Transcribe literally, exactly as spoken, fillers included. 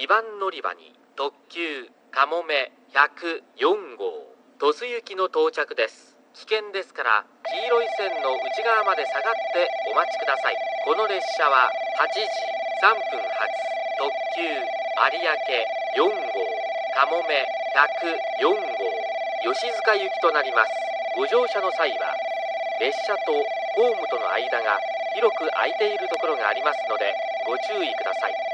にばん乗り場に特急かもめひゃくよんごう鳥栖行きの到着です。危険ですから黄色い線の内側まで下がってお待ちください。この列車ははちじさんぷん発特急有明よんごうかもめひゃくよんごう吉塚行きとなります。ご乗車の際は列車とホームとの間が広く空いているところがありますのでご注意ください。